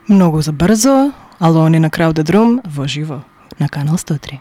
Mnogo za brzo, Alone na Crowded Room во živo na Kanal 103.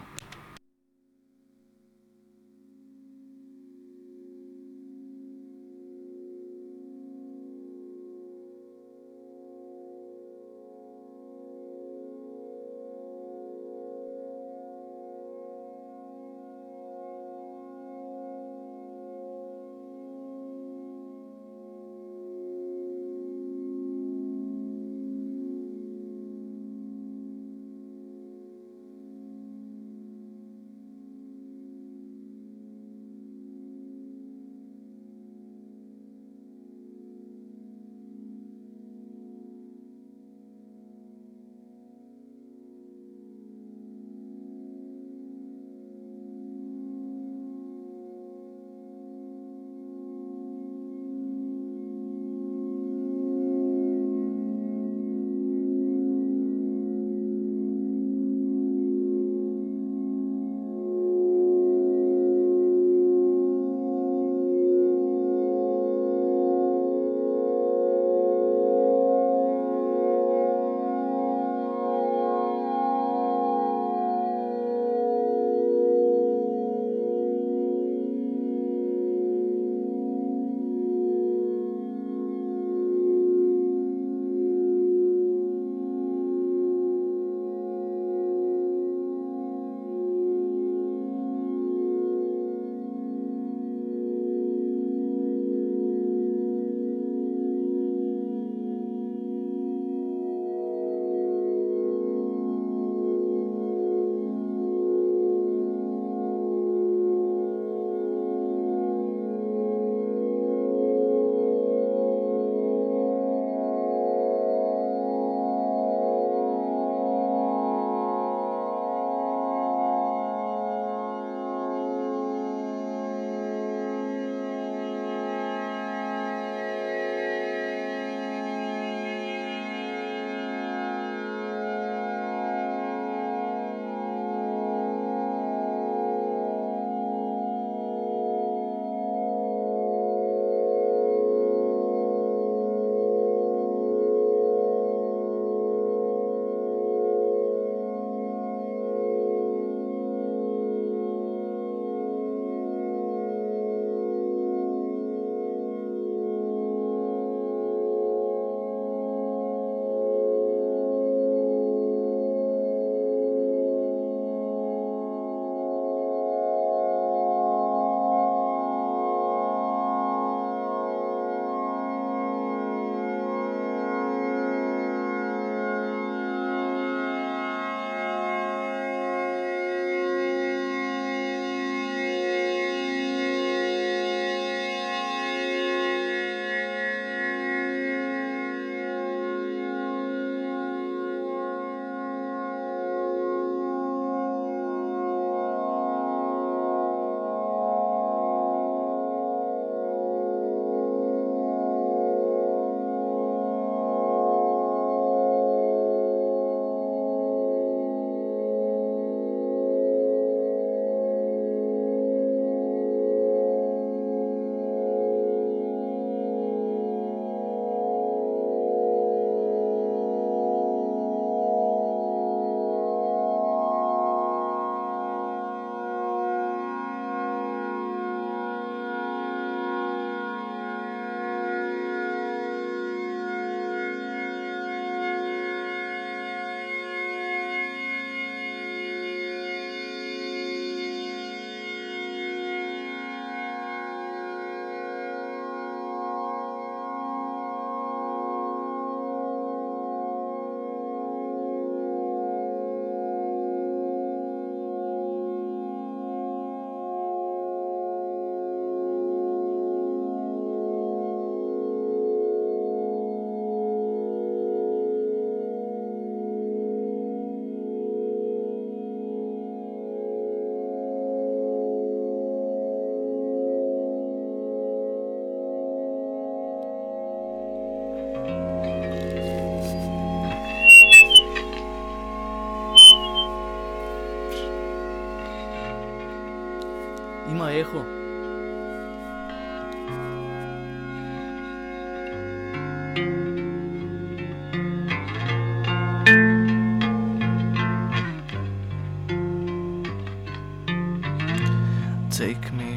Ima eho.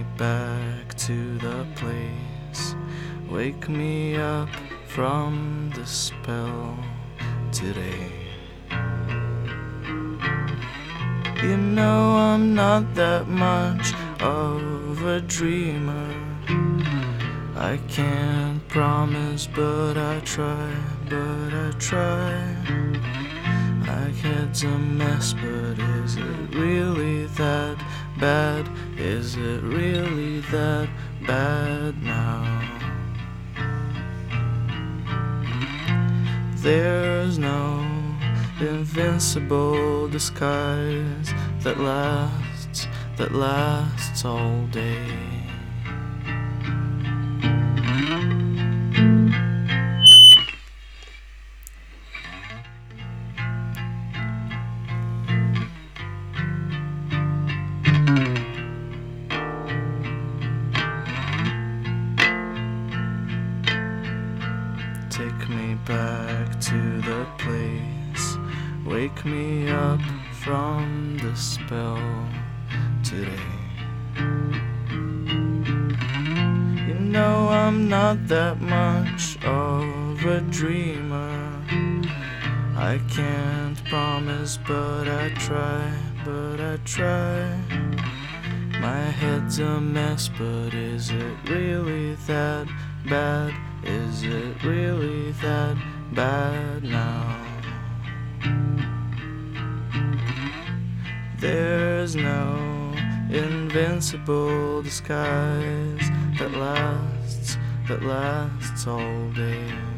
back to the place. Wake me up from the spell today. You know I'm not that much of a dreamer. I can't promise, but I try. My head's a mess, but is it really that bad? Is it really that bad now? There's no invincible disguise that lasts all day. Take me back to the place. Wake me up from the spell today. You know I'm not that much of a dreamer. I can't promise, but I try. My head's a mess, but is it really that bad? Is it really that bad now? There's no invincible disguise that lasts all day.